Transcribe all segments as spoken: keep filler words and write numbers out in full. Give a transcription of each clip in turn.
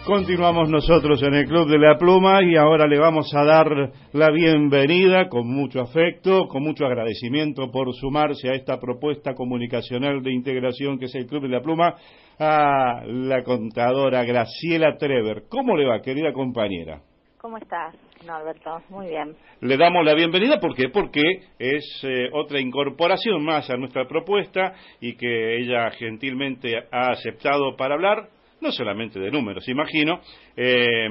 Continuamos nosotros en el Club de la Pluma y ahora le vamos a dar la bienvenida con mucho afecto, con mucho agradecimiento por sumarse a esta propuesta comunicacional de integración que es el Club de la Pluma, a la contadora Graciela Trever. ¿Cómo le va, querida compañera? ¿Cómo estás, Norberto? Muy bien. Le damos la bienvenida, ¿por qué? Porque es eh, otra incorporación más a nuestra propuesta y que ella gentilmente ha aceptado para hablar, no solamente de números, imagino, eh,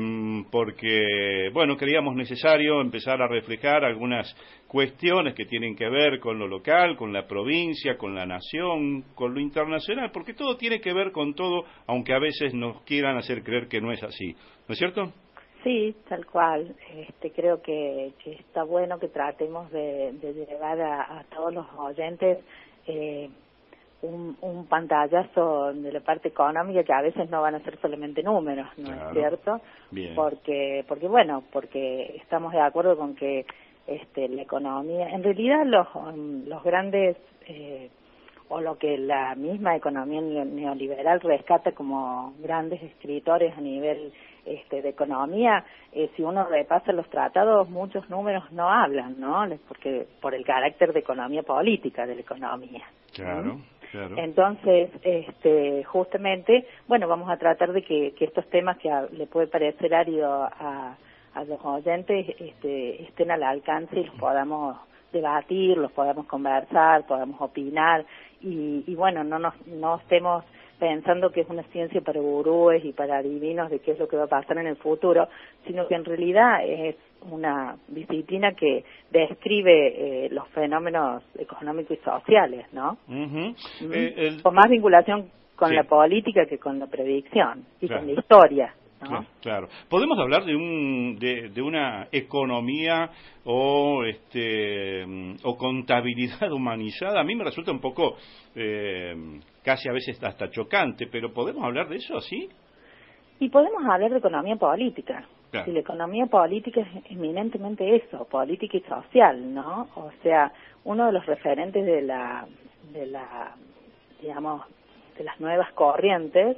porque, bueno, creíamos necesario empezar a reflejar algunas cuestiones que tienen que ver con lo local, con la provincia, con la nación, con lo internacional, porque todo tiene que ver con todo, aunque a veces nos quieran hacer creer que no es así, ¿no es cierto? Sí, tal cual. Este, creo que, que está bueno que tratemos de, de llevar a, a todos los oyentes eh, un, un pantallazo de la parte económica, que a veces no van a ser solamente números, ¿no claro. es cierto? Bien. Porque, porque bueno, porque estamos de acuerdo con que este, la economía, en realidad los, los grandes eh, o lo que la misma economía neoliberal rescata como grandes escritores a nivel este, de economía, eh, si uno repasa los tratados, muchos números no hablan, ¿no? Porque por el carácter de economía política de la economía. Claro, ¿sí? claro. Entonces, este, justamente, bueno, vamos a tratar de que, que estos temas que a, le puede parecer árido a, a los oyentes este, estén al alcance y los podamos debatir, los podamos conversar, podamos opinar y, y bueno, no nos no estemos pensando que es una ciencia para gurúes y para adivinos de qué es lo que va a pasar en el futuro, sino que en realidad es una disciplina que describe eh, los fenómenos económicos y sociales, ¿no? Uh-huh. ¿Mm? eh, el... Con más vinculación con sí. la política que con la predicción y claro. con la historia. ¿no? Claro, claro. Podemos hablar de un de, de una economía o este o contabilidad humanizada. A mí me resulta un poco eh, casi a veces hasta chocante, pero podemos hablar de eso, ¿sí? Y podemos hablar de economía política. Claro. Y la economía política es eminentemente eso, política y social, ¿no? O sea, uno de los referentes de la de la digamos de las nuevas corrientes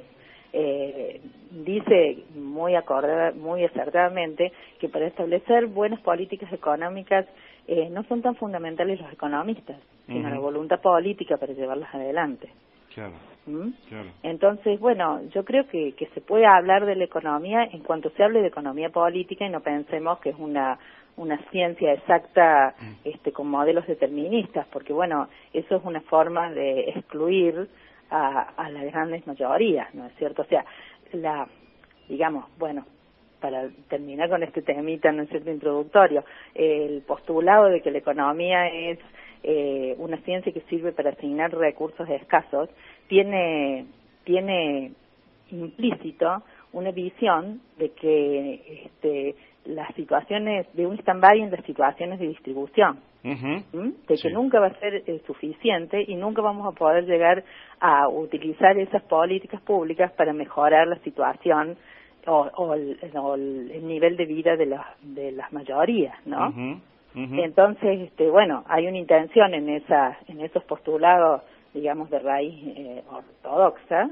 Eh, dice muy acorde, muy acertadamente que para establecer buenas políticas económicas eh, no son tan fundamentales los economistas, sino uh-huh. la voluntad política para llevarlas adelante. Claro, ¿Mm? claro. Entonces, bueno, yo creo que, que se puede hablar de la economía en cuanto se hable de economía política y no pensemos que es una una ciencia exacta este, con modelos deterministas, porque bueno, eso es una forma de excluir A, a las grandes mayorías, ¿no es cierto? O sea, la, digamos, bueno, para terminar con este temita, ¿no es cierto?, introductorio, el postulado de que la economía es eh, una ciencia que sirve para asignar recursos escasos, tiene, tiene implícito una visión de que este, las situaciones, de un stand-by en las situaciones de distribución, uh-huh. ¿Mm? de que sí. nunca va a ser eh, suficiente y nunca vamos a poder llegar a utilizar esas políticas públicas para mejorar la situación o, o, el, o el nivel de vida de, la, de las mayorías, ¿no? Uh-huh. Uh-huh. Entonces, este, bueno, hay una intención en esa, en esos postulados, digamos, de raíz eh, ortodoxa,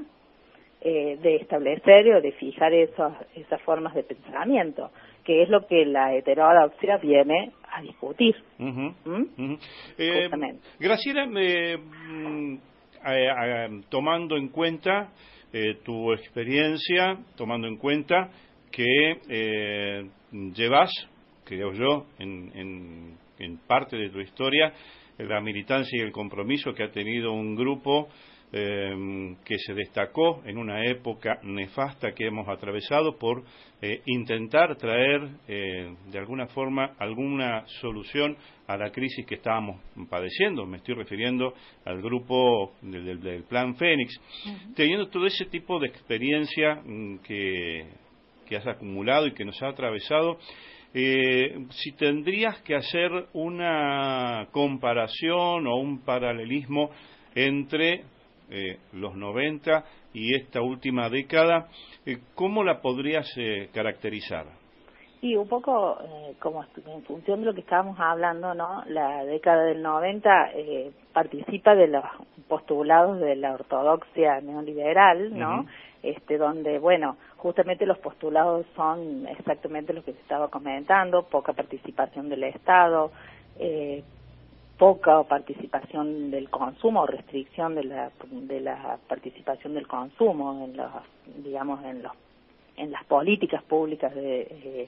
eh, de establecer o de fijar esos, esas formas de pensamiento, que es lo que la heterodoxia viene a discutir. Uh-huh. ¿Mm? Uh-huh. Eh, Graciela, eh, eh, eh, tomando en cuenta eh, tu experiencia, tomando en cuenta que eh, llevas, creo yo, en, en, en parte de tu historia, la militancia y el compromiso que ha tenido un grupo Eh, que se destacó en una época nefasta que hemos atravesado por eh, intentar traer eh, de alguna forma alguna solución a la crisis que estábamos padeciendo. Me estoy refiriendo al grupo del, del, del Plan Fénix. Uh-huh. Teniendo todo ese tipo de experiencia mm, que, que has acumulado y que nos ha atravesado, Eh, si tendrías que hacer una comparación o un paralelismo entre eh, los noventa y esta última década, eh, ¿cómo la podrías eh, caracterizar? Y un poco, eh, como en función de lo que estábamos hablando, ¿no? La década del noventa eh, participa de los postulados de la ortodoxia neoliberal, ¿no? Uh-huh. este, donde, bueno, justamente los postulados son exactamente lo que se estaba comentando, poca participación del Estado, eh, poca participación del consumo o restricción de la de la participación del consumo en los, digamos, en los en las políticas públicas de eh,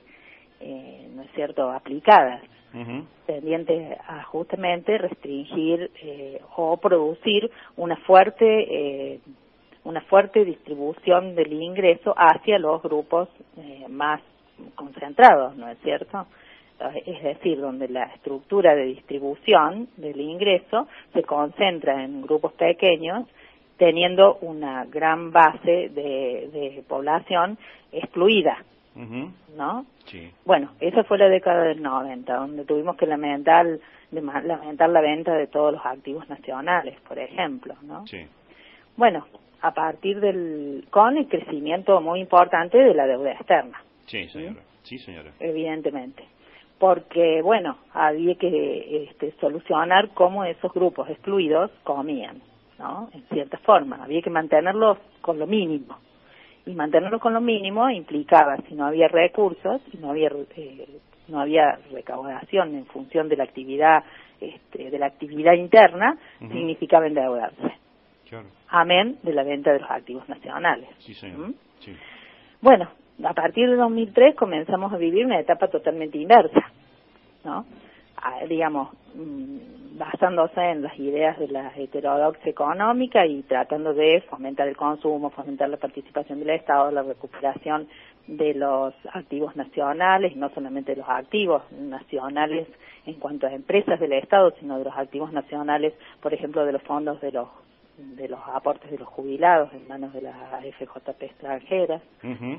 eh, no es cierto aplicadas, uh-huh. tendientes a justamente restringir eh, o producir una fuerte eh, una fuerte distribución del ingreso hacia los grupos eh, más concentrados, ¿no es cierto? Es decir, donde la estructura de distribución del ingreso se concentra en grupos pequeños, teniendo una gran base de, de población excluida, uh-huh. ¿no? Sí. Bueno, esa fue la década del noventa, donde tuvimos que lamentar, lamentar la venta de todos los activos nacionales, por ejemplo, ¿no? Sí. Bueno, a partir del, con el crecimiento muy importante de la deuda externa. Sí, señora. ¿Sí? Sí, señora. Evidentemente. Porque, bueno, había que este, solucionar cómo esos grupos excluidos comían, ¿no? En cierta forma, había que mantenerlos con lo mínimo. Y mantenerlos con lo mínimo implicaba, si no había recursos, si no había eh, no había recaudación en función de la actividad este, de la actividad interna, uh-huh. significaba endeudarse. Claro. Amén de la venta de los activos nacionales. Sí, señor. ¿Mm? Sí. Bueno, a partir de dos mil tres comenzamos a vivir una etapa totalmente inversa, ¿no? A, digamos, mmm, basándose en las ideas de la heterodoxia económica y tratando de fomentar el consumo, fomentar la participación del Estado, la recuperación de los activos nacionales, no solamente de los activos nacionales en cuanto a empresas del Estado, sino de los activos nacionales, por ejemplo, de los fondos de los de los aportes de los jubilados en manos de las F J P extranjeras. Uh-huh.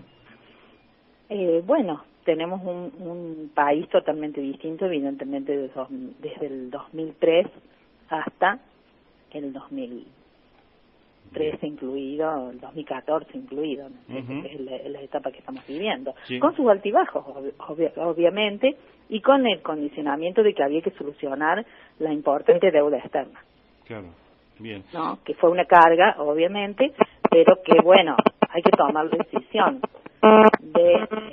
Eh, bueno, tenemos un, un país totalmente distinto, evidentemente, desde, desde el dos mil tres hasta el dos mil trece Bien. incluido, el dos mil catorce incluido, ¿no? Uh-huh. es, la, es la etapa que estamos viviendo, sí. con sus altibajos, obvi- obviamente, y con el condicionamiento de que había que solucionar la importante deuda externa. Claro, bien. ¿No? Que fue una carga, obviamente, pero que, bueno, hay que tomar la decisión de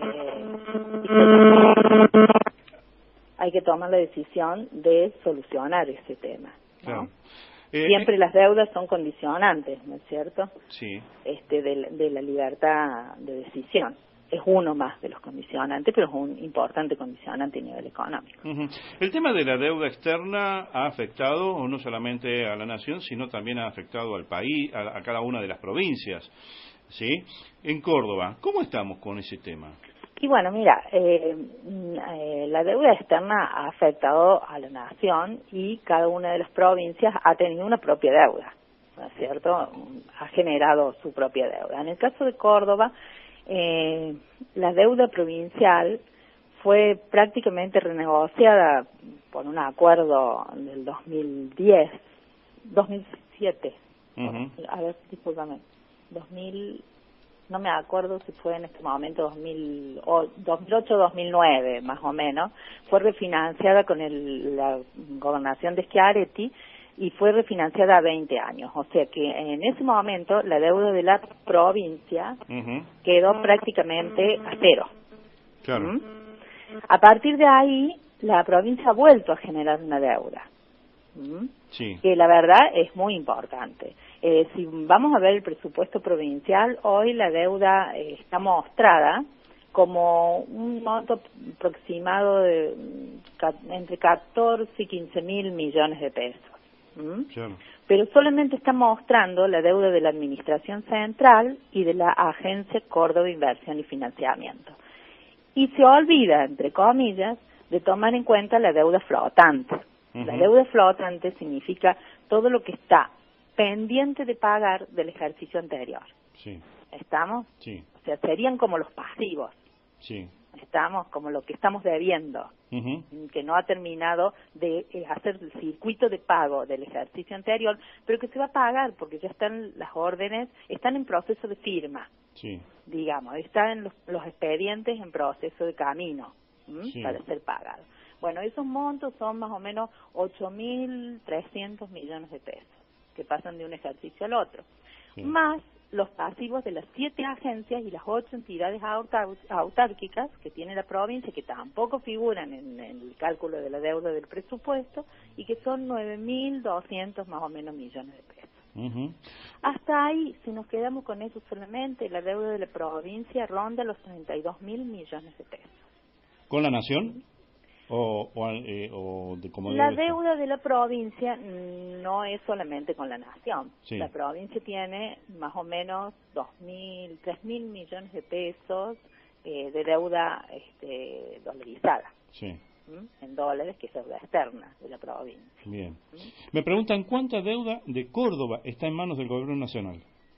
eh, hay que tomar la decisión de solucionar ese tema, ¿no? Claro. Eh, Siempre eh, las deudas son condicionantes, ¿no es cierto? Sí. Este de, de la libertad de decisión. Es uno más de los condicionantes, pero es un importante condicionante a nivel económico. Uh-huh. El tema de la deuda externa ha afectado no solamente a la nación, sino también ha afectado al país, a, a cada una de las provincias, ¿sí? En Córdoba, ¿cómo estamos con ese tema? Y bueno, mira, eh, eh, la deuda externa ha afectado a la nación y cada una de las provincias ha tenido una propia deuda, ¿no es cierto? Ha generado su propia deuda. En el caso de Córdoba, Eh, la deuda provincial fue prácticamente renegociada por un acuerdo del dos mil diez, dos mil siete, uh-huh. a ver, discúlpame, dos mil, no me acuerdo si fue en este momento dos mil ocho, dos mil nueve, más o menos, fue refinanciada con el, la gobernación de Schiaretti y fue refinanciada a veinte años, o sea que en ese momento la deuda de la provincia uh-huh. quedó prácticamente a cero. Claro. ¿Mm? A partir de ahí, la provincia ha vuelto a generar una deuda, ¿Mm? sí. que la verdad es muy importante. Eh, si vamos a ver el presupuesto provincial, hoy la deuda eh, está mostrada como un monto aproximado de entre catorce y quince mil millones de pesos. ¿Mm? Claro. Pero solamente está mostrando la deuda de la Administración Central y de la Agencia Córdoba Inversión y Financiamiento. Y se olvida, entre comillas, de tomar en cuenta la deuda flotante. Uh-huh. La deuda flotante significa todo lo que está pendiente de pagar del ejercicio anterior. Sí. ¿Estamos? Sí. O sea, serían como los pasivos. Sí. Estamos como lo que estamos debiendo, uh-huh. que no ha terminado de eh, hacer el circuito de pago del ejercicio anterior, pero que se va a pagar porque ya están las órdenes, están en proceso de firma, sí. digamos, están los, los expedientes en proceso de camino sí. para ser pagados. Bueno, esos montos son más o menos ocho mil trescientos millones de pesos que pasan de un ejercicio al otro, sí. más los pasivos de las siete agencias y las ocho entidades autar autárquicas que tiene la provincia, que tampoco figuran en, en el cálculo de la deuda del presupuesto, y que son nueve mil doscientos más o menos millones de pesos. Uh-huh. Hasta ahí, si nos quedamos con eso solamente, la deuda de la provincia ronda los treinta y dos mil millones de pesos. ¿Con la nación? O, o, eh, o de como la debe deuda de la provincia no es solamente con la nación. Sí. La provincia tiene más o menos dos mil, tres mil millones de pesos eh, de deuda este, dolarizada. Sí. ¿Mm? En dólares, que es deuda externa de la provincia. Bien. ¿Mm? Me preguntan cuánta deuda de Córdoba está en manos del gobierno nacional.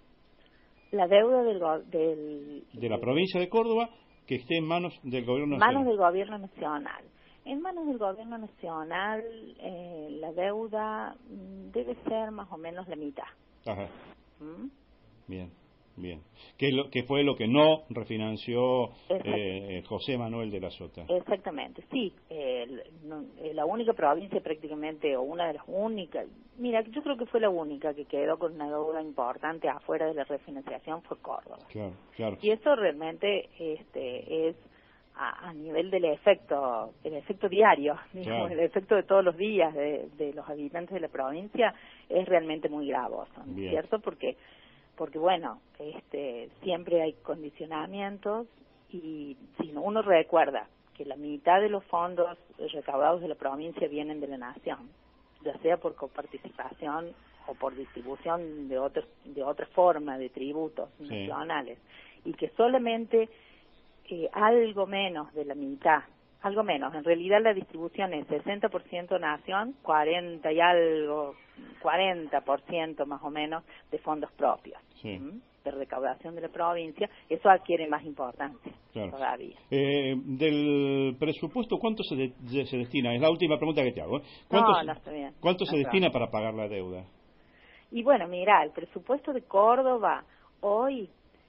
La deuda del, del de la provincia de Córdoba que esté en manos del gobierno nacional. Manos del gobierno nacional. En manos del gobierno nacional, eh, la deuda debe ser más o menos la mitad. Ajá. ¿Mm? Bien, bien. ¿Qué, lo, qué fue lo que no refinanció eh, José Manuel de la Sota? Exactamente, sí. Eh, no, eh, la única provincia prácticamente, o una de las únicas, mira, yo creo que fue la única que quedó con una deuda importante afuera de la refinanciación fue Córdoba. Claro, claro. Y eso realmente este, es... A, a nivel del efecto, el efecto diario, digamos, claro. el efecto de todos los días de, de los habitantes de la provincia es realmente muy gravoso, ¿no es cierto? Porque, porque bueno, este, siempre hay condicionamientos y si uno recuerda que la mitad de los fondos recaudados de la provincia vienen de la nación, ya sea por coparticipación o por distribución de otros, de otra forma de tributos sí. nacionales, y que solamente Eh, algo menos de la mitad, algo menos, en realidad la distribución es sesenta por ciento nación, cuarenta y algo, cuarenta por ciento más o menos de fondos propios, sí. ¿m? de recaudación de la provincia, eso adquiere más importancia claro. todavía. Eh, del presupuesto, ¿cuánto se, de, se destina? Es la última pregunta que te hago. ¿eh? ¿Cuánto, no, se, no está bien. ¿cuánto no se destina para pagar la deuda? Y bueno, mira, el presupuesto de Córdoba hoy...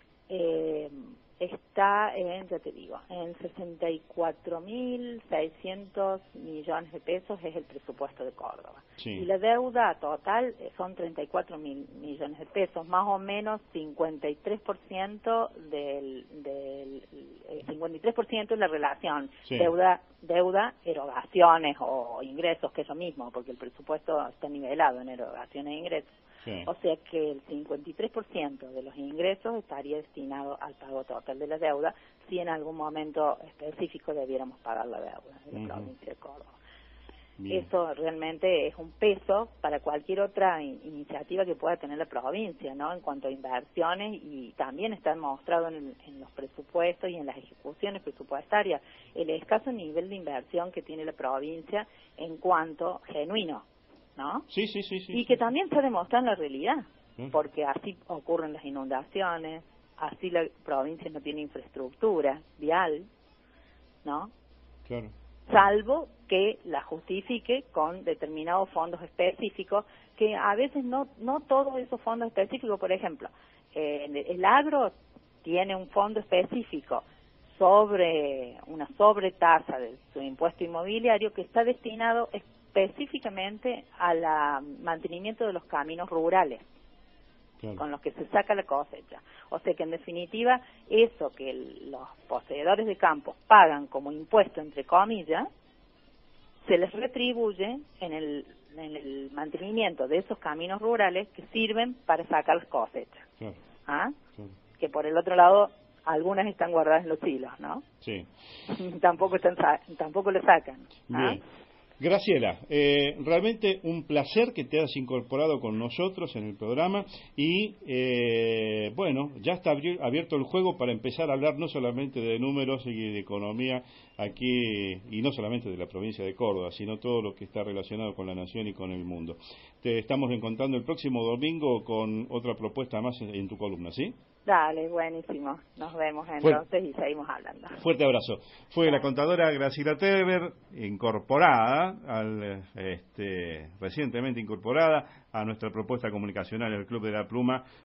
Eh, está en, ya te digo, en sesenta y cuatro mil seiscientos millones de pesos es el presupuesto de Córdoba. Sí. Y la deuda total son treinta y cuatro mil millones de pesos, más o menos cincuenta y tres por ciento del, del eh, cincuenta y tres por ciento es la relación sí. deuda, deuda, erogaciones o ingresos, que es lo mismo, porque el presupuesto está nivelado en erogaciones e ingresos. Sí. O sea que el cincuenta y tres por ciento de los ingresos estaría destinado al pago total de la deuda si en algún momento específico debiéramos pagar la deuda de la uh-huh. provincia de Córdoba. Bien. Eso realmente es un peso para cualquier otra in- iniciativa que pueda tener la provincia, ¿no? En cuanto a inversiones, y también está demostrado en, en los presupuestos y en las ejecuciones presupuestarias el escaso nivel de inversión que tiene la provincia en cuanto genuino, ¿no? Sí, sí, sí, sí. Y que también se demuestra en la realidad, ¿Eh? porque así ocurren las inundaciones, así la provincia no tiene infraestructura vial, ¿no? Claro. Salvo que la justifique con determinados fondos específicos, que a veces no no todos esos fondos específicos, por ejemplo, eh, el agro tiene un fondo específico sobre una sobretasa de su impuesto inmobiliario que está destinado específicamente al mantenimiento de los caminos rurales, claro. con los que se saca la cosecha. O sea que en definitiva eso que el, los poseedores de campos pagan como impuesto, entre comillas, se les retribuye en el, en el mantenimiento de esos caminos rurales que sirven para sacar las cosechas. Claro. ¿Ah? Claro. Que por el otro lado algunas están guardadas en los hilos, ¿no? Sí. tampoco están tampoco le sacan. ¿Ah? Bien. Graciela, eh, realmente un placer que te hayas incorporado con nosotros en el programa y, eh, bueno, ya está abierto el juego para empezar a hablar no solamente de números y de economía aquí, y no solamente de la provincia de Córdoba, sino todo lo que está relacionado con la nación y con el mundo. Te estamos encontrando el próximo domingo con otra propuesta más en tu columna, ¿sí? Dale, buenísimo. Nos vemos entonces Fuerte. Y seguimos hablando. Fuerte abrazo. Fue la contadora Graciela Teber, incorporada, al, este, recientemente incorporada a nuestra propuesta comunicacional del Club de la Pluma